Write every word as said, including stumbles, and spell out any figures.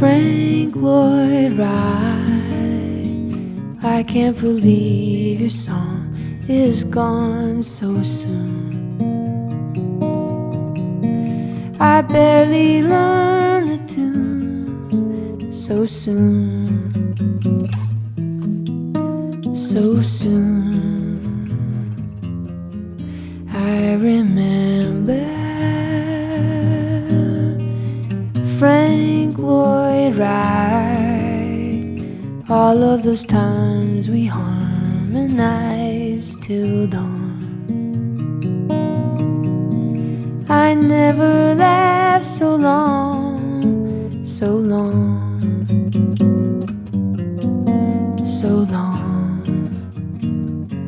Frank Lloyd Wright, I can't believe your song is gone so soon. I barely learned the tune so soon, so soon. I remember Frank Lloyd Wright, all of those times we harmonized till dawn. I never laughed so long, so long.